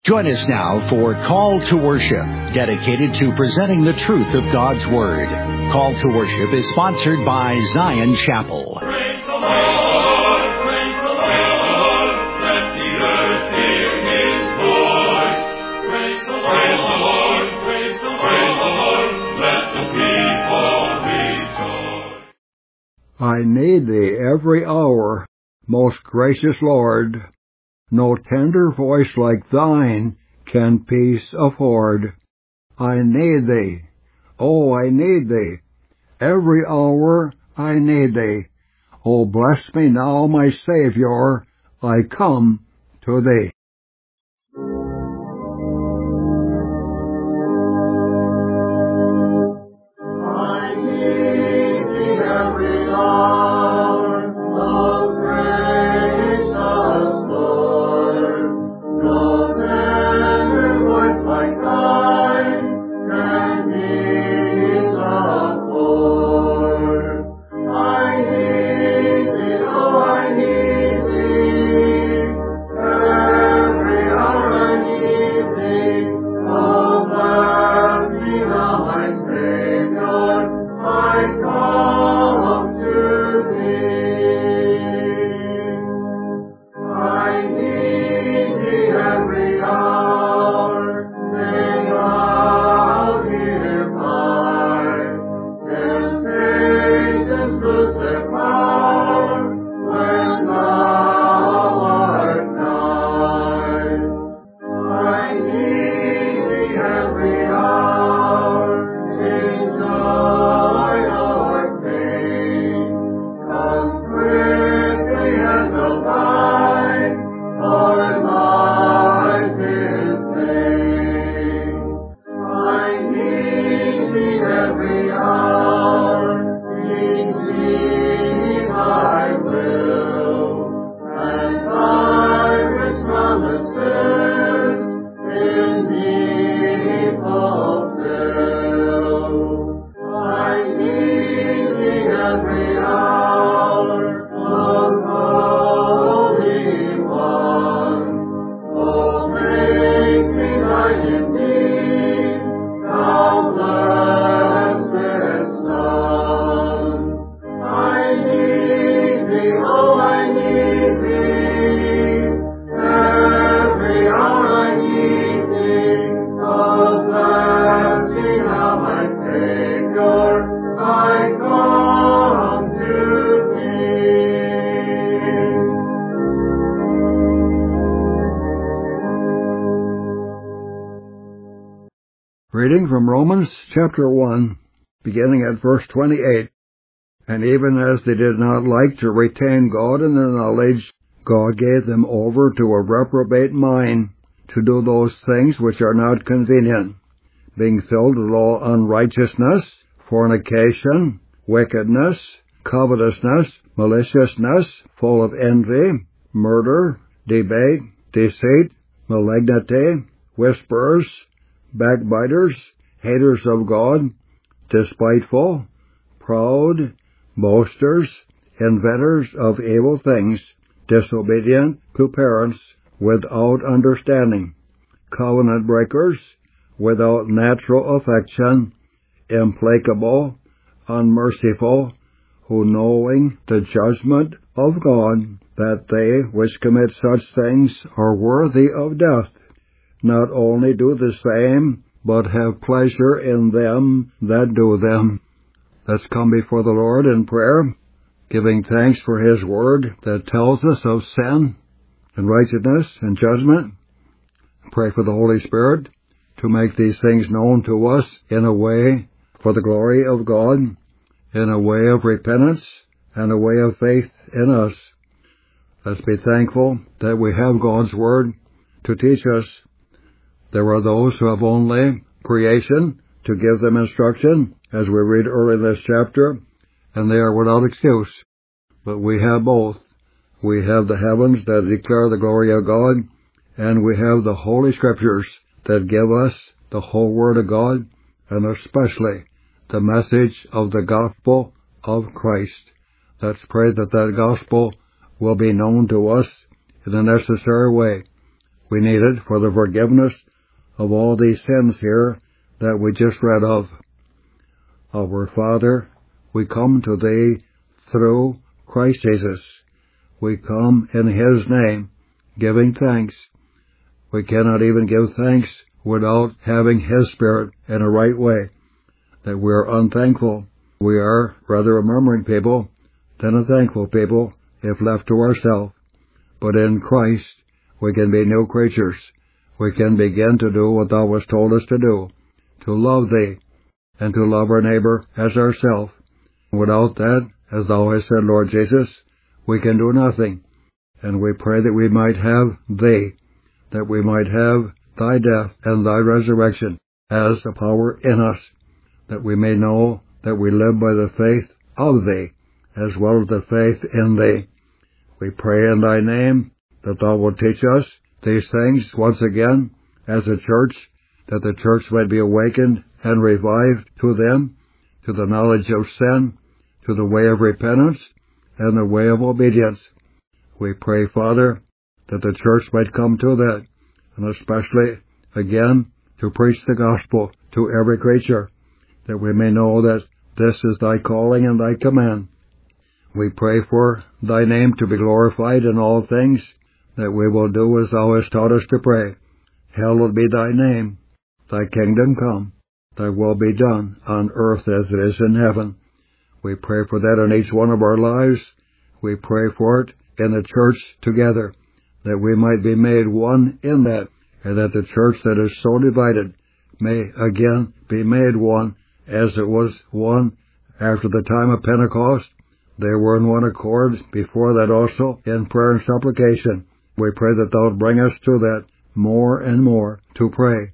Join us now for Call to Worship, dedicated to presenting the truth of God's Word. Call to Worship is sponsored by Zion Chapel. Praise the Lord, praise the Lord, let the earth hear His voice. Praise the Lord, praise the Lord, let the people rejoice. I need Thee every hour, most gracious Lord. No tender voice like Thine can peace afford. I need Thee, oh, I need Thee. Every hour I need Thee. Oh, bless me now, my Savior, I come to Thee. I need Thee every hour, most gracious Lord. No tender voice like Thine can peace afford. I need Thee, oh, I need Thee. Every hour I need Thee. Oh, bless me now, my Savior, I come to Thee. I need Thee every hour. Stay out here by. Temptations lose their power when Thou art nigh. I need Thee every hour. Change joy or pain. Come quickly and abide, for life is vain. I need Thee every hour. Teach me Thy will, and Thy rich promises in me fulfill. I need Thee every hour, most Holy One. Oh, make me Thine indeed, Thou blessed Son. I need Thee, oh, I need Thee. Every hour I need Thee. Oh, bless me now, my Savior, I come to Thee. Reading from Romans chapter 1, beginning at verse 28. And even as they did not like to retain God in their knowledge, God gave them over to a reprobate mind, to do those things which are not convenient, being filled with all unrighteousness, fornication, wickedness, covetousness, maliciousness, full of envy, murder, debate, deceit, malignity, whisperers, backbiters, haters of God, despiteful, proud, boasters, inventors of evil things, disobedient to parents, without understanding, covenant breakers, without natural affection, implacable, unmerciful, who knowing the judgment of God, that they which commit such things are worthy of death, not only do the same, but have pleasure in them that do them. Let's come before the Lord in prayer, giving thanks for His Word that tells us of sin and righteousness and judgment. Pray for the Holy Spirit to make these things known to us in a way for the glory of God, in a way of repentance, and a way of faith in us. Let's be thankful that we have God's Word to teach us. There are those who have only creation to give them instruction, as we read early in this chapter, and they are without excuse. But we have both. We have the heavens that declare the glory of God, and we have the Holy Scriptures that give us the whole Word of God, and especially the message of the gospel of Christ. Let's pray that that gospel will be known to us in a necessary way, We need it for the forgiveness of all these sins here that we just read of. Our Father, we come to Thee through Christ Jesus. We come in His name, giving thanks. We cannot even give thanks without having His Spirit in a right way. That we are unthankful. We are rather a murmuring people than a thankful people if left to ourselves. But in Christ, we can be new creatures. We can begin to do what Thou hast told us to do, to love Thee, and to love our neighbor as ourselves. Without that, as Thou hast said, Lord Jesus, we can do nothing. And we pray that we might have Thee, that we might have Thy death and Thy resurrection as a power in us, that we may know that we live by the faith of Thee, as well as the faith in Thee. We pray in Thy name that Thou wilt teach us these things once again as a church, that the church might be awakened and revived to them, to the knowledge of sin, to the way of repentance, and the way of obedience. We pray, Father, that the church might come to that, and especially, again, to preach the gospel to every creature, that we may know that this is Thy calling and Thy command. We pray for Thy name to be glorified in all things, that we will do as Thou hast taught us to pray. Hallowed be Thy name. Thy kingdom come. Thy will be done on earth as it is in heaven. We pray for that in each one of our lives. We pray for it in the church together, that we might be made one in that, and that the church that is so divided may again be made one, as it was one after the time of Pentecost. They were in one accord before that also in prayer and supplication. We pray that Thou would bring us to that more and more, to pray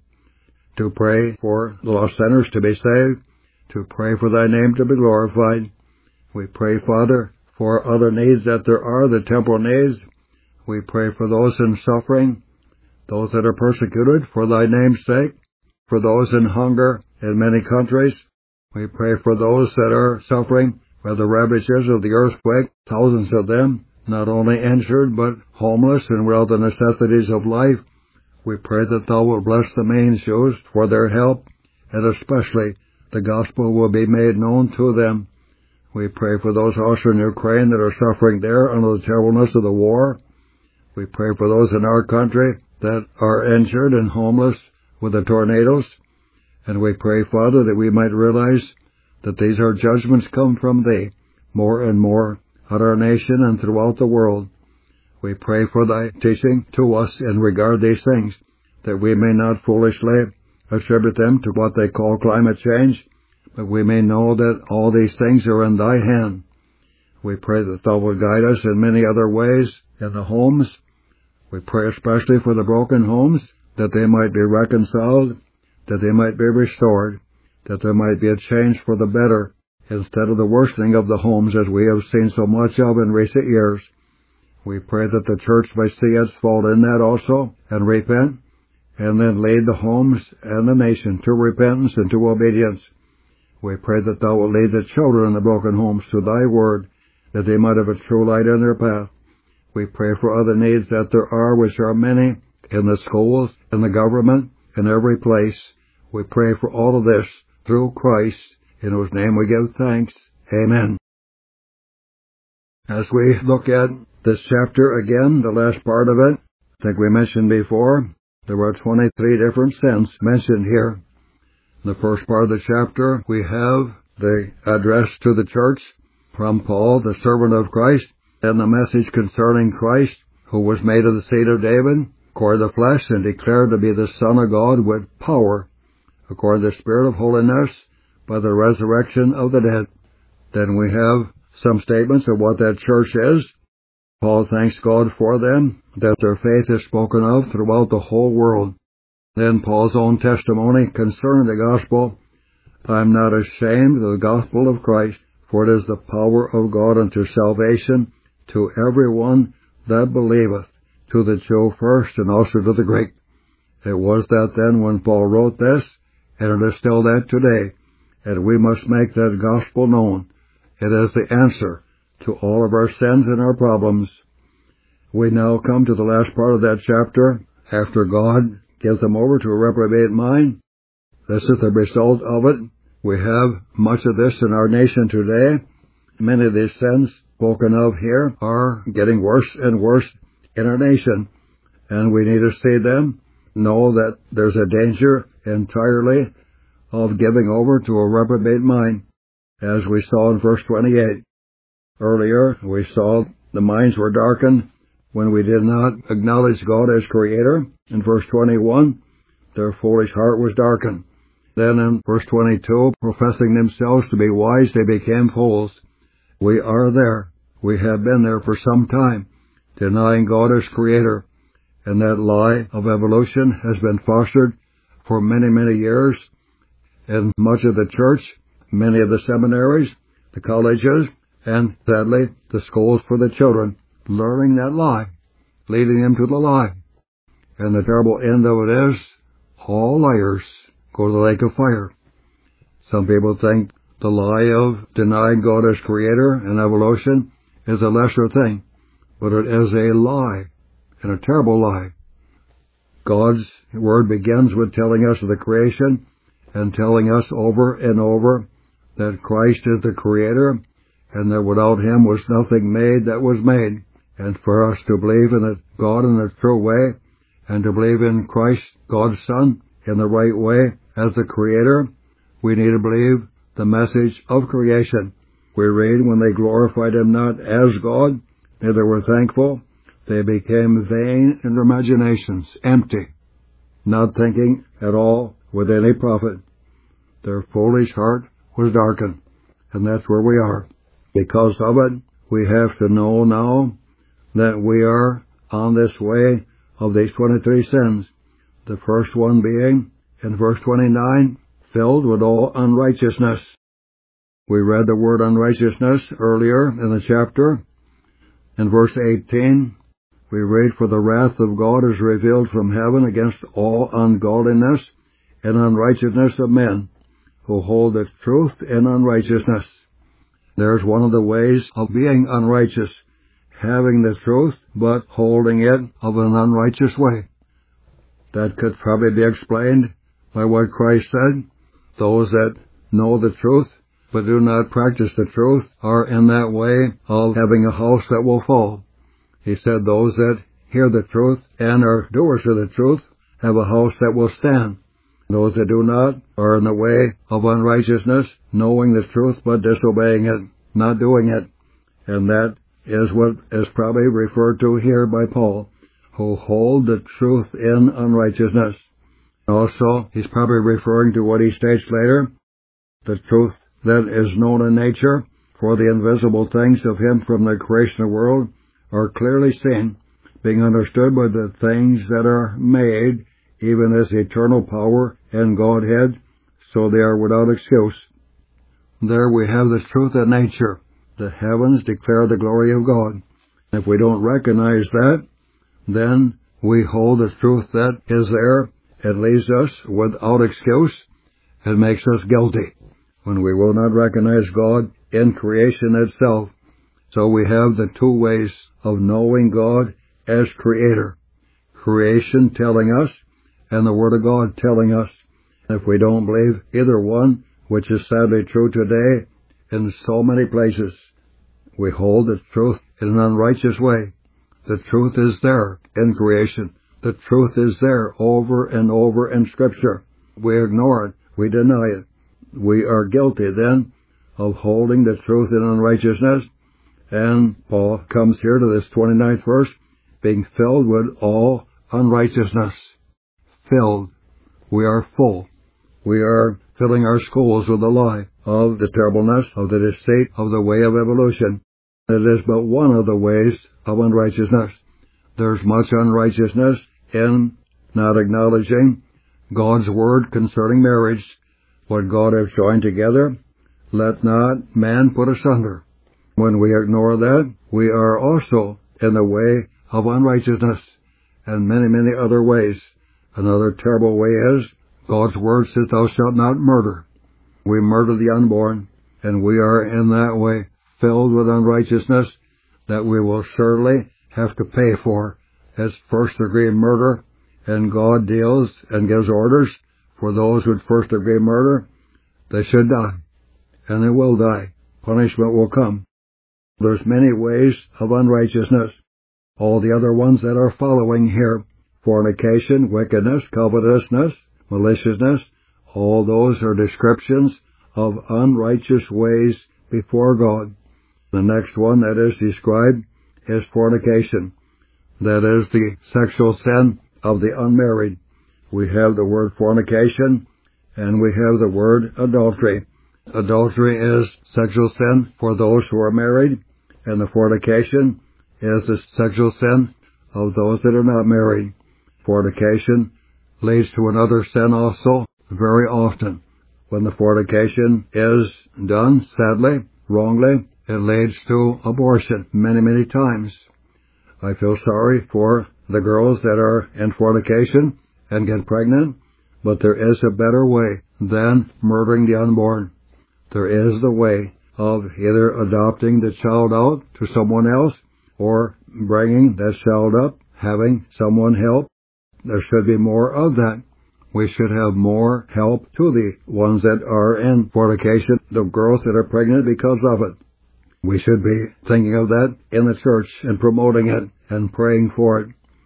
for lost sinners to be saved, to pray for Thy name to be glorified. We pray, Father, for other needs that there are, the temporal needs. We pray for those in suffering, those that are persecuted for Thy name's sake, for those in hunger in many countries. We pray for those that are suffering by the ravages of the earthquake, thousands of them, not only injured, but homeless and without the necessities of life. We pray that Thou wilt bless the means used for their help, and especially the gospel will be made known to them. We pray for those also in Ukraine that are suffering there under the terribleness of the war. We pray for those in our country that are injured and homeless with the tornadoes. And we pray, Father, that we might realize that these are judgments come from Thee more and more on our nation and throughout the world. We pray for Thy teaching to us in regard these things, that we may not foolishly attribute them to what they call climate change, but we may know that all these things are in Thy hand. We pray that Thou wilt guide us in many other ways in the homes. We pray especially for the broken homes, that they might be reconciled, that they might be restored, that there might be a change for the better, instead of the worsening of the homes as we have seen so much of in recent years. We pray that the church may see its fault in that also, and repent, and then lead the homes and the nation to repentance and to obedience. We pray that Thou wilt lead the children in the broken homes to Thy word, that they might have a true light in their path. We pray for other needs that there are, which are many, in the schools, in the government, in every place. We pray for all of this through Christ, in whose name we give thanks. Amen. As we look at this chapter again, the last part of it, I think we mentioned before, there were 23 different sins mentioned here. In the first part of the chapter, we have the address to the church from Paul, the servant of Christ, and the message concerning Christ, who was made of the seed of David, according to the flesh, and declared to be the Son of God with power, according to the Spirit of holiness, by the resurrection of the dead. Then we have some statements of what that church is. Paul thanks God for them, that their faith is spoken of throughout the whole world. Then Paul's own testimony concerning the gospel, I am not ashamed of the gospel of Christ, for it is the power of God unto salvation to every one that believeth, to the Jew first and also to the Greek. It was that then when Paul wrote this, and it is still that today, and we must make that gospel known. It is the answer to all of our sins and our problems. We now come to the last part of that chapter, after God gives them over to a reprobate mind. This is the result of it. We have much of this in our nation today. Many of these sins spoken of here are getting worse and worse in our nation, and we need to see them, know that there's a danger entirely of giving over to a reprobate mind, as we saw in verse 28. Earlier, we saw the minds were darkened when we did not acknowledge God as Creator. In verse 21, their foolish heart was darkened. Then in verse 22, professing themselves to be wise, they became fools. We are there. We have been there for some time, denying God as Creator. And that lie of evolution has been fostered for many, many years in much of the church, many of the seminaries, the colleges, and sadly, the schools for the children, learning that lie, leading them to the lie. And the terrible end of it is, all liars go to the lake of fire. Some people think the lie of denying God as Creator and evolution is a lesser thing, but it is a lie, and a terrible lie. God's Word begins with telling us of the creation and telling us over and over that Christ is the Creator and that without Him was nothing made that was made. And for us to believe in God in a true way and to believe in Christ, God's Son, in the right way as the Creator, we need to believe the message of creation. We read, when they glorified Him not as God, neither were thankful, they became vain in their imaginations, empty, not thinking at all with any profit. Their foolish heart was darkened, and that's where we are. Because of it, we have to know now that we are on this way of these 23 sins. The first one being, in verse 29, filled with all unrighteousness. We read the word unrighteousness earlier in the chapter. In verse 18, we read, for the wrath of God is revealed from heaven against all ungodliness and unrighteousness of men, who hold the truth in unrighteousness. There's one of the ways of being unrighteous, having the truth, but holding it of an unrighteous way. That could probably be explained by what Christ said. Those that know the truth, but do not practice the truth, are in that way of having a house that will fall. He said those that hear the truth and are doers of the truth have a house that will stand. Those that do not are in the way of unrighteousness, knowing the truth but disobeying it, not doing it. And that is what is probably referred to here by Paul, who hold the truth in unrighteousness. Also, he's probably referring to what he states later, the truth that is known in nature, for the invisible things of Him from the creation of the world are clearly seen, being understood by the things that are made, even as eternal power and Godhead, so they are without excuse. There we have the truth of nature. The heavens declare the glory of God. If we don't recognize that, then we hold the truth that is there. It leaves us without excuse. It makes us guilty when we will not recognize God in creation itself. So we have the two ways of knowing God as Creator. Creation telling us, and the Word of God telling us. If we don't believe either one, which is sadly true today in so many places, we hold the truth in an unrighteous way. The truth is there in creation. The truth is there over and over in Scripture. We ignore it. We deny it. We are guilty then of holding the truth in unrighteousness. And Paul comes here to this 29th verse, being filled with all unrighteousness. Filled. We are full. We are filling our schools with the lie of the terribleness of the deceit of the way of evolution. It is but one of the ways of unrighteousness. There's much unrighteousness in not acknowledging God's Word concerning marriage. What God has joined together, let not man put asunder. When we ignore that, we are also in the way of unrighteousness, and many, many other ways. Another terrible way is, God's Word says, thou shalt not murder. We murder the unborn, and we are in that way filled with unrighteousness that we will surely have to pay for as first-degree murder and God deals and gives orders for those with first-degree murder, they should die, and they will die. Punishment will come. There's many ways of unrighteousness. All the other ones that are following here, fornication, wickedness, covetousness, maliciousness, all those are descriptions of unrighteous ways before God. The next one that is described is fornication. That is the sexual sin of the unmarried. We have the word fornication, and we have the word adultery. Adultery is sexual sin for those who are married, and the fornication is the sexual sin of those that are not married. Fornication leads to another sin also very often. When the fornication is done, sadly, wrongly, it leads to abortion many, many times. I feel sorry for the girls that are in fornication and get pregnant, but there is a better way than murdering the unborn. There is the way of either adopting the child out to someone else or bringing that child up, having someone help. There should be more of that. We should have more help to the ones that are in fornication, the girls that are pregnant because of it. We should be thinking of that in the church and promoting it and praying for it.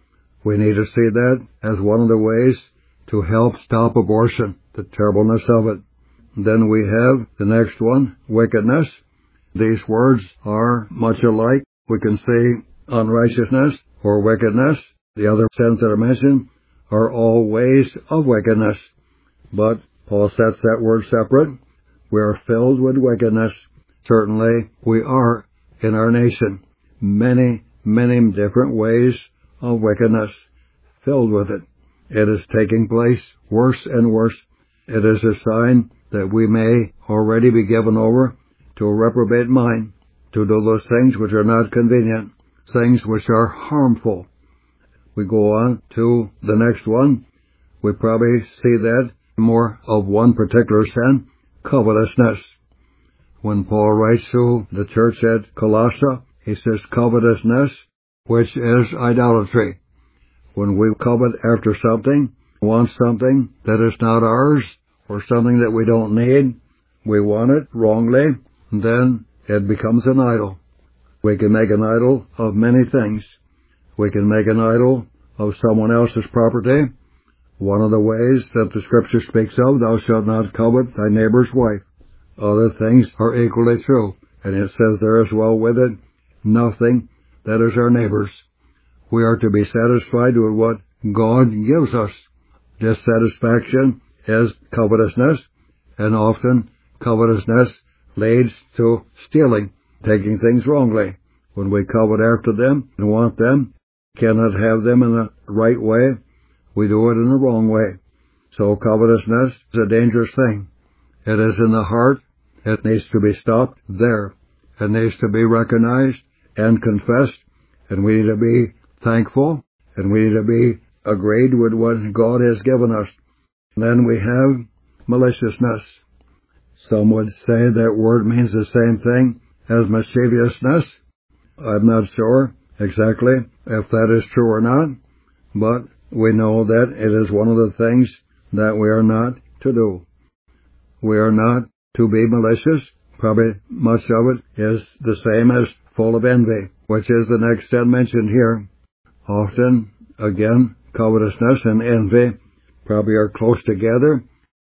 We need to see that as one of the ways to help stop abortion, the terribleness of it. Then we have the next one, wickedness. These words are much alike. We can say unrighteousness or wickedness. The other sins that are mentioned are all ways of wickedness. But Paul sets that word separate. We are filled with wickedness. Certainly we are in our nation. Many, many different ways of wickedness. Filled with it. It is taking place worse and worse. It is a sign that we may already be given over to a reprobate mind, to do those things which are not convenient, things which are harmful. We go on to the next one. We probably see that more of one particular sin, covetousness. When Paul writes to the church at Colossae, he says covetousness, which is idolatry. When we covet after something, want something that is not ours, or something that we don't need, we want it wrongly, then it becomes an idol. We can make an idol of many things. We can make an idol of someone else's property. One of the ways that the Scripture speaks of, thou shalt not covet thy neighbor's wife. Other things are equally true, and it says there as well with it, nothing that is our neighbor's. We are to be satisfied with what God gives us. Dissatisfaction is covetousness, and often covetousness leads to stealing, taking things wrongly. When we covet after them and want them, cannot have them in the right way, we do it in the wrong way. So covetousness is a dangerous thing. It is in the heart. It needs to be stopped there. It needs to be recognized and confessed, and we need to be thankful, and we need to be agreed with what God has given us. Then we have maliciousness. Some would say that word means the same thing as mischievousness. I'm not sure exactly if that is true or not, but we know that it is one of the things that we are not to do. We are not to be malicious. Probably much of it is the same as full of envy, which is the next sin mentioned here. Often, again, covetousness and envy probably are close together.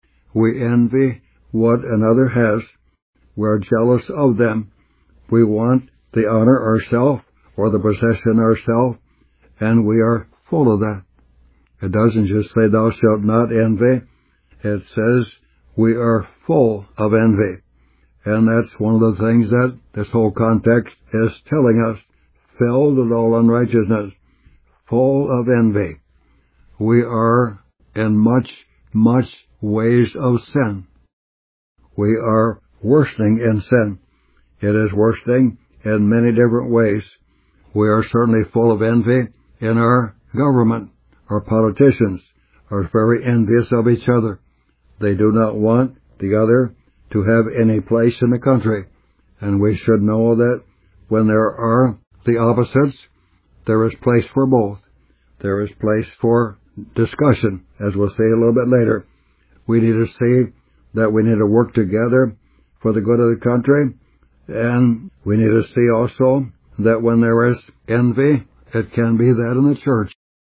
We envy what another has. We're jealous of them. We want the honor ourselves or the possession ourselves, and we are full of that. It doesn't just say thou shalt not envy. It says we are full of envy. And that's one of the things that this whole context is telling us. Filled with all unrighteousness. Full of envy. We are in much ways of sin. We are worsening in sin. It is worsening in many different ways. We are certainly full of envy in our government. Our politicians are very envious of each other. They do not want the other to have any place in the country. And we should know that when there are the opposites, there is place for both. There is place for discussion, as we'll see a little bit later. We need to see that we need to work together for the good of the country, and we need to see also that when there is envy, it can be that in the church.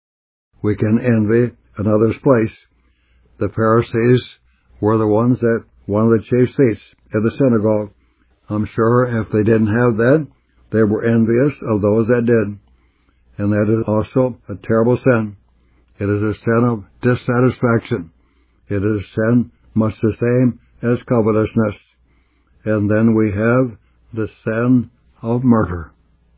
We can envy another's place. The Pharisees were the ones that wanted the chief seats at the synagogue. I'm sure if they didn't have that, they were envious of those that did. And that is also a terrible sin. It is a sin of dissatisfaction. It is a sin much the same as covetousness. And then we have the sin of murder.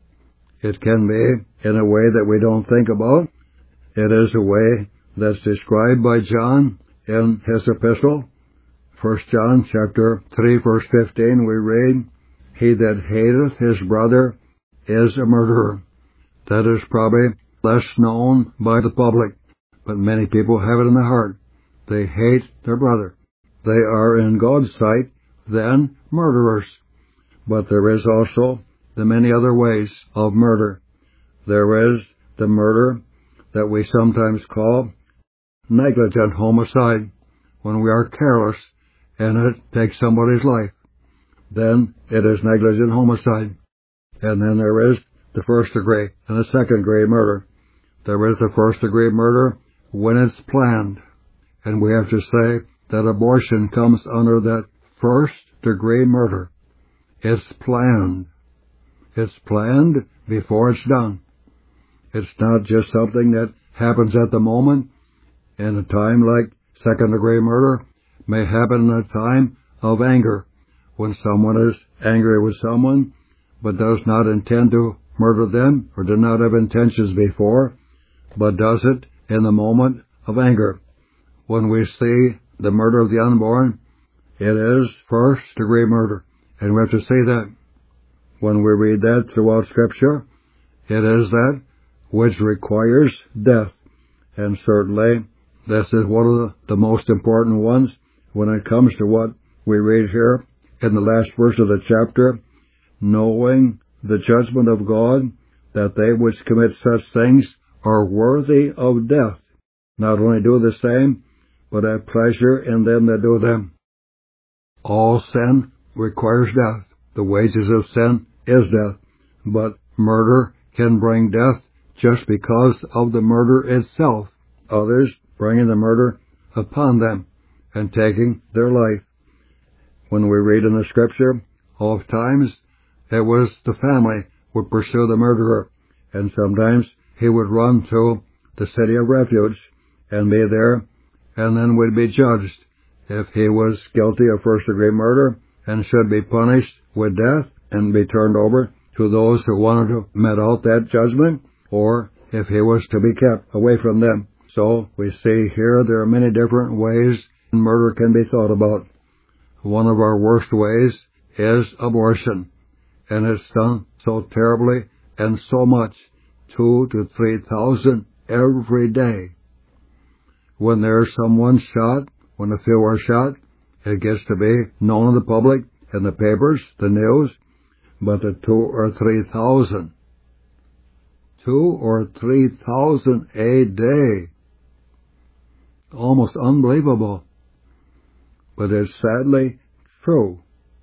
It can be in a way that we don't think about. It is a way that's described by John in his epistle. 1 John chapter 3 verse 15 we read, "He that hateth his brother is a murderer." That is probably less known by the public, but many people have it in their heart. They hate their brother. They are in God's sight then murderers. But there is also the many other ways of murder. There is the murder that we sometimes call negligent homicide, when we are careless and it takes somebody's life. Then it is negligent homicide. And then there is the first degree and the second degree murder. There is the first degree murder when it's planned. And we have to say that abortion comes under that first degree murder. It's planned. It's planned before it's done. It's not just something that happens at the moment. In a time like second degree murder may happen in a time of anger, when someone is angry with someone but does not intend to murder them or did not have intentions before, but does it in the moment of anger. When we see the murder of the unborn, it is first degree murder. And we have to see that. When we read that throughout Scripture, it is that which requires death. And certainly, this is one of the most important ones when it comes to what we read here in the last verse of the chapter, knowing the judgment of God, that they which commit such things are worthy of death, not only do the same, but have pleasure in them that do them. All sin requires death. The wages of sin is death. But murder can bring death just because of the murder itself. Others bringing the murder upon them and taking their life. When we read in the Scripture, oftentimes it was the family would pursue the murderer, and sometimes he would run to the city of refuge and be there, and then would be judged if he was guilty of first-degree murder and should be punished with death and be turned over to those who wanted to met out that judgment, or if he was to be kept away from them. So we see here there are many different ways murder can be thought about. One of our worst ways is abortion, and it's done so terribly and so much, 2,000 to 3,000 every day. When there's someone shot, when a few are shot, it gets to be known in the public, in the papers, the news, but the 2,000 or 3,000. 2,000 or 3,000 a day. Almost unbelievable. But it's sadly true.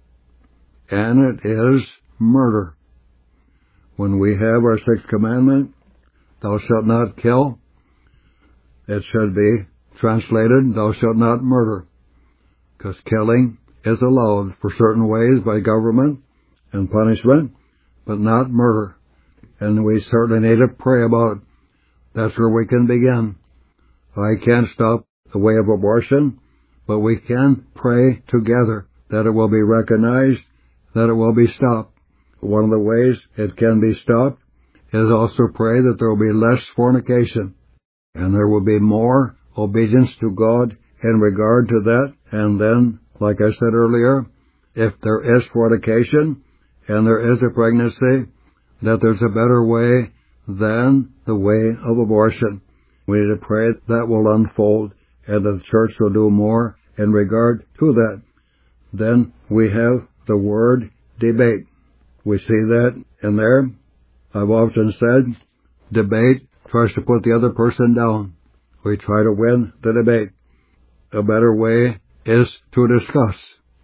And it is murder. When we have our sixth commandment, thou shalt not kill, it should be translated, thou shalt not murder. Because killing is allowed for certain ways by government and punishment, but not murder. And we certainly need to pray about it. That's where we can begin. I can't stop the way of abortion, but we can pray together that it will be recognized, that it will be stopped. One of the ways it can be stopped is also pray that there will be less fornication, and there will be more obedience to God in regard to that. And then, like I said earlier, if there is fornication and there is a pregnancy, that there's a better way than the way of abortion. We need to pray that will unfold and that the church will do more in regard to that. Then we have the word debate. We see that in there. I've often said, debate tries to put the other person down. We try to win the debate. A better way is to discuss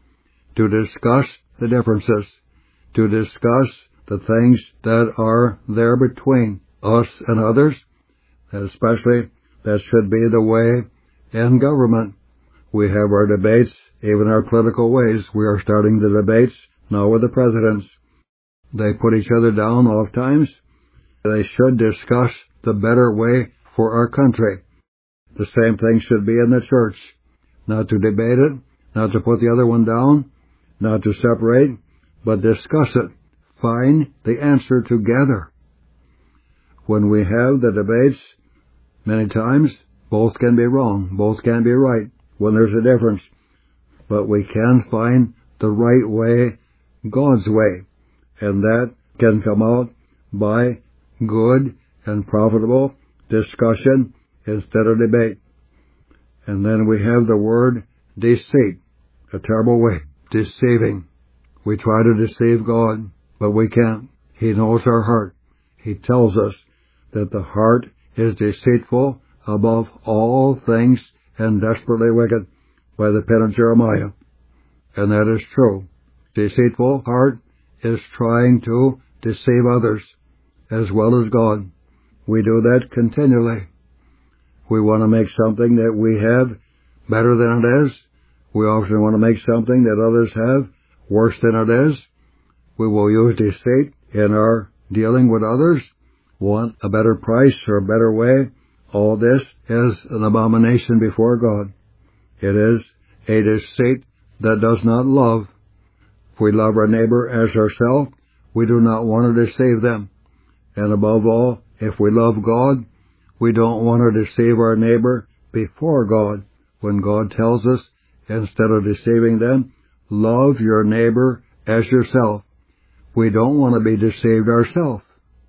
the differences, to discuss the things that are there between us and others, especially that should be the way in government. We have our debates, even our political ways. We are starting the debates now with the presidents. They put each other down oft times. They should discuss the better way for our country. The same thing should be in the church. Not to debate it, not to put the other one down, not to separate, but discuss it. Find the answer together. When we have the debates, many times, both can be wrong, both can be right, when there's a difference. But we can find the right way, God's way, and that can come out by good and profitable discussion instead of debate. And then we have the word deceit, a terrible way, deceiving. We try to deceive God, but we can't. He knows our heart. He tells us that the heart is deceitful above all things and desperately wicked by the pen of Jeremiah. And that is true. Deceitful heart is trying to deceive others as well as God. We do that continually. We want to make something that we have better than it is. We often want to make something that others have worse than it is. We will use deceit in our dealing with others, want a better price or a better way. All this is an abomination before God. It is a deceit that does not love. If we love our neighbor as ourselves, we do not want to deceive them. And above all, if we love God, we don't want to deceive our neighbor before God, when God tells us, instead of deceiving them, love your neighbor as yourself. We don't want to be deceived ourselves.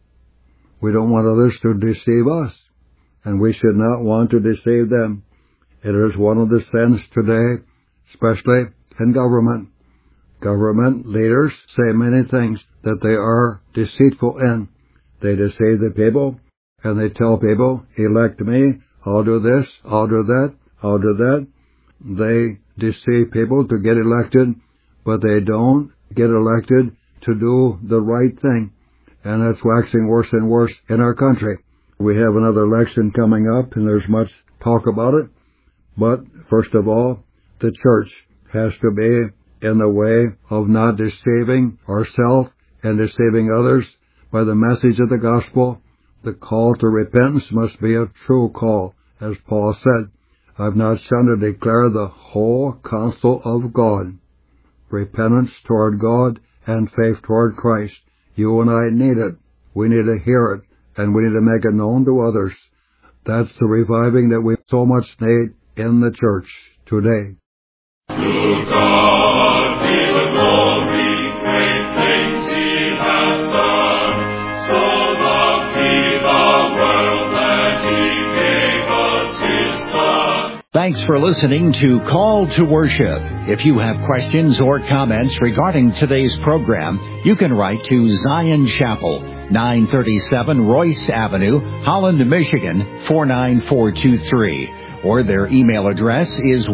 We don't want others to deceive us, and we should not want to deceive them. It is one of the sins today, especially in government. Government leaders say many things that they are deceitful in. They deceive the people, and they tell people, elect me, I'll do this, I'll do that, I'll do that. They deceive people to get elected, but they don't get elected to do the right thing. And that's waxing worse and worse in our country. We have another election coming up, and there's much talk about it. But, first of all, the church has to be in the way of not deceiving ourselves and deceiving others by the message of the gospel. The call to repentance must be a true call, as Paul said. I've not shunned to declare the whole counsel of God. Repentance toward God and faith toward Christ. You and I need it. We need to hear it, and we need to make it known to others. That's the reviving that we so much need in the church today. To God be the glory, great things He hath done. So loved He the world that He gave us His Son. Thanks for listening to Call to Worship. If you have questions or comments regarding today's program, you can write to Zion Chapel, 937 Royce Avenue, Holland, Michigan, 49423. Or their email address is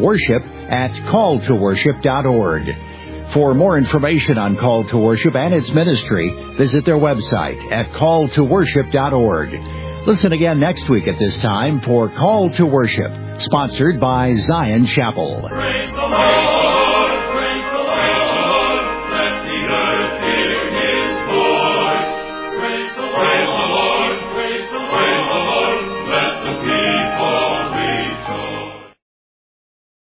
worship@calltoworship.org. For more information on Call to Worship and its ministry, visit their website at calltoworship.org. Listen again next week at this time for Call to Worship, sponsored by Zion Chapel. Praise the Lord.